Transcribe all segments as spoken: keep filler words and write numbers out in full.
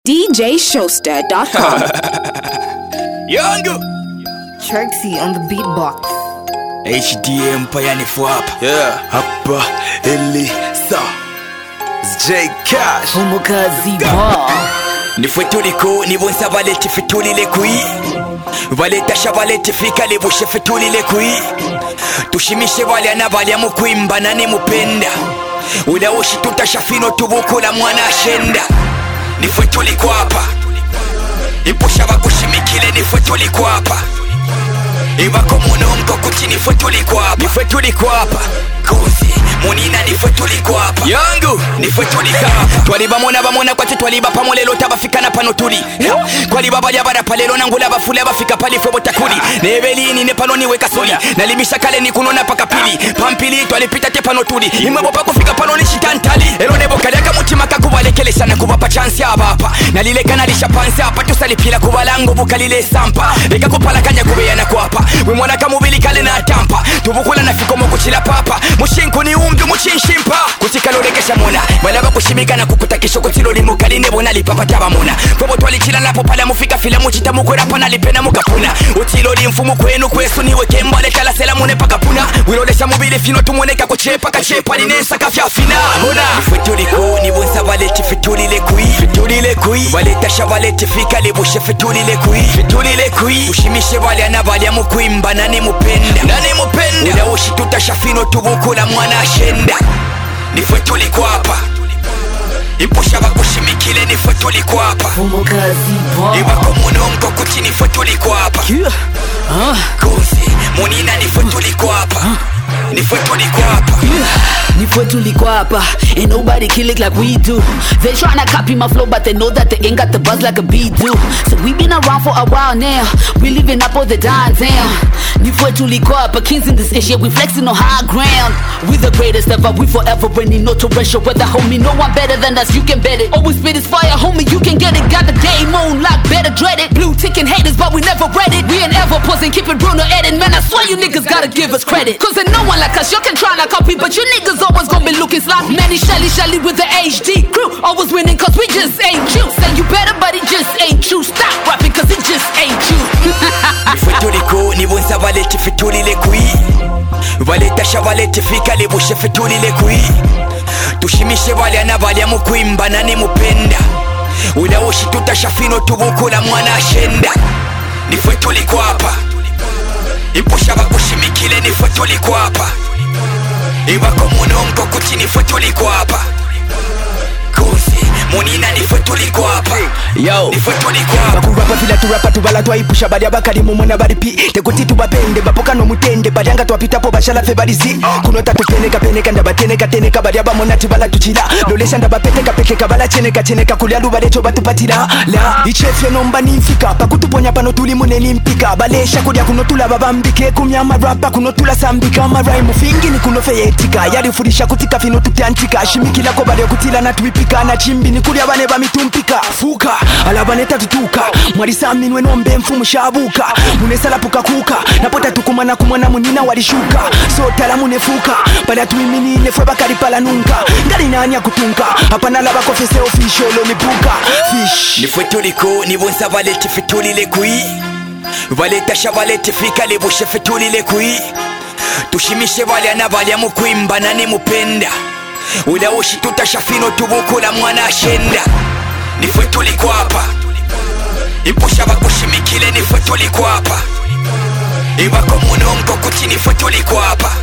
D J Showster dot com. Yangu Trixie on the beatbox. H D M payani fuapa. Yeah. Hapa Elisa J Cash Umukazi ba. Nifwetuliko nibonsa valeti fituli lekui Valeta shavaleti fika libushe fituli lekui Tushimishe valya na valya mukuimba nani mupenda Ulaoshi tutashafino tubukula mwana ashenda Nifwetuliko hapa Ipusha bakushimikile nifwetuliko hapa Ibako munongo kuti nifwetuliko hapa Nifwetuliko hapa Kuzi munina nifwetuliko hapa Yangu nifwetuliko hapa Twaliba mona bamona kwati twaliba pamolelo tabafika pano tuli Kwaliba balya bara palelo nangula bafule bafika palifwe botakuli Nebelini ne pano niwe kasoli Nalimisha kale ni kunona paka pili Pampili twalipita te pano tuli Imebo pa kufika pano ni shitantali Elo nebo kaleka mutima kakubalekele sana kubapa chance abapa Nalileka nalisha pansi hapa tusalipila kubalango bukalile sampa Eka kupala kanya kubeyana kwapa Wimwana kamubili kale na tampa Tubukula na fikomo kuchila papa Mushinku ni umdu muchinshimpa Kutikalorekesha mona Balaba kushimika na kukutakisho kutilo ni mukali nebo nalipapa taba mona Kobo twalichila lapo pala mufika fila muchita mukwera pa nalipena mukapuna Utilo li mfumu kwenu kwesu niwe kembale kala sela mune pakapuna Wilodesha mubili fino tumoneka kuchepa kachepa ninesa kafya fina Mona Nifwetuliko nibonsa valeti fituli lekui Fituli lekui Valeta shavaleti fika libushe fituli lekui Fituli lekui Ushimishe valya na valya mukuimba nani mupenda Nani mupenda Ulaoshi tutashafino tubukula mwana ashenda Nifwetuliko hapa Ipusha bakushimikile nifwetuliko hapa Umukazi ba. Ibako munongo kuti nifwetuliko hapa Kuzi munina nifwetuliko hapa Nifwetuliko hapa Nifwetuliko hapa. Ain't nobody kill it like we do. They tryna copy my flow but they know that they ain't got the buzz like a bee do. So we been around for a while now. We living up all the down town. Nifwetuliko hapa. Kings in this issue, we flexing on high ground. We the greatest ever, we forever reigning, no torrential weather, homie. No one better than us, you can bet it. Always spit is fire, homie, you can get it. Got the game on lock, better dread it. Blue ticking haters, but we never read it. We ain't ever posing, keep it Bruno edit. Man, I swear you niggas gotta give us credit. Cause ain't no one like us, you can try to copy, but you niggas always gonna be looking sloppy. Manny Shelly Shelly with the H D crew, always winning cause we just ain't you. Say you better, but it just ain't you. Stop rapping cause it just ain't you. Nifwetuliko nibonsa valeti fituli lekui Valeta shavaleti fika libushe fituli lekui Tushimishe valya na valya mukuimba nani mupenda Ulaoshi tutashafino tubukula mwana ashenda Nifwetuliko hapa Ipusha bakushimikile nifwetuliko hapa Ibako munongo kuti nifwetuliko hapa Kuzi munina nifwetuliko hapa Yo Nifwetuliko hapa Bakurapa fila turapa tubala twaipusha bali abakali mumona bali pi Tekuti tubapende bapoka no mutende Balianga twapitapo bashala fe bali zi Kunota tupeneka peneka ndabateneka teneka Bali abamona tibala tuchila Lolesha ndabapeteka pekeka bala cheneka cheneka Kulialu balecho batupatila La Ichefye nomba ninfika Pakutuponya pano tuli muneni mpika Balesha kudia kunotula babambike Kumyama rapa kunotula sambika Maraimu fingi ni kunofe yetika Yari furisha kutika fino tutantika Shimikila ko bali okutila na tuipika Na chimbi ni kulia bane bamitumpika Fuka alabane tatutuka Mwarisa minwe nombe mfumu shabuka Munesala puka kuka Napota tukumana kumana munina walishuka So tala munefuka Pala tuimini nefwe bakari pala nunka Ngali nani ya kutunka Hapana laba kofese official onipuka Fish Nifwetuliko nibonsa valeti fituli lekui Valeta shavaleti fika libushe fituli lekui Tushimishe valya na valya mukuimba nani mupenda Ulaoshi tutashafino tubukula mwana ashenda Nifwetuliko hapa Ipusha bakushimikile nifwetuliko hapa Ibako munongo kuti nifwetuliko hapa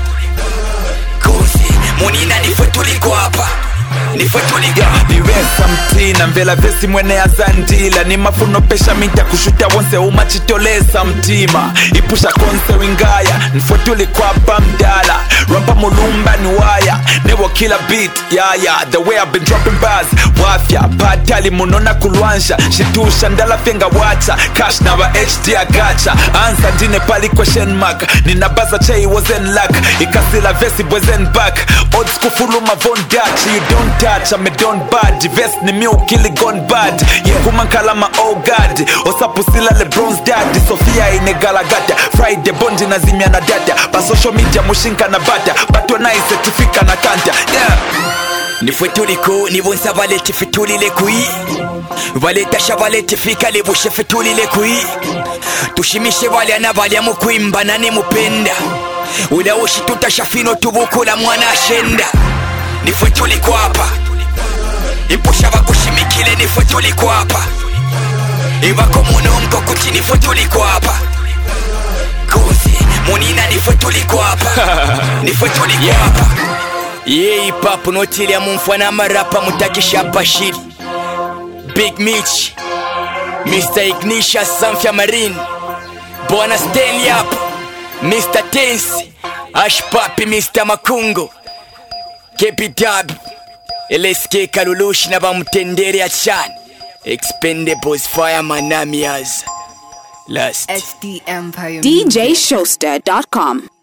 Kuzi munina nifwetuliko hapa Nifwetuliko hapa Niwesa mtina mvela vesi mwene ya zandila Ni mafuno pesha minta kushuta wonse umachitolesa mtima Ipusha konse wingaya Nifwetuliko hapa mdala Rampa mulumba ni waya Never kill a beat, yeah yeah The way I've been dropping bars Wafya, patali munona kulwansha Shitusha ndala fenga wacha Cash na wa H D agacha Answer dine pali question mark Nina baza chai wasn't luck Ikasila vesi boys back Odds kufulu mavon Dutch You don't touch, I'm a don't bad Vest ni miu kili gone bad Yekumankala ma oh god Osapusila Lebron's dad Sofia inegalagata Friday bondi na zimia na data Pa social media mushinka na bata Bato na isetifika na kanta Yeah nifwe tuliko nibonsa baleti fitulile kui baletasha baleti fika libushe fitulile kui tushimishe balya balya mukwimba nani mupenda ulawoshi tutashafino tubukula mwana ashenda nifwe tuliko hapa ipusha bakushimikile nifwe tuliko hapa ibako munomko kuti nifwe tuliko hapa kuzi munina nifwe tuliko hapa nifwe tuliko hapa yeah, hip hop notilia mumfana marapa mutakisha bashiri Big Mitch Mister Ignatius Samfya Marine Bwana Stanley up Mister Tensi Ash Papi Mister Makungo Kepi Dab L S K Kalulushi na bamutendere achani Expendables Fireman Namias Last D J Showster dot com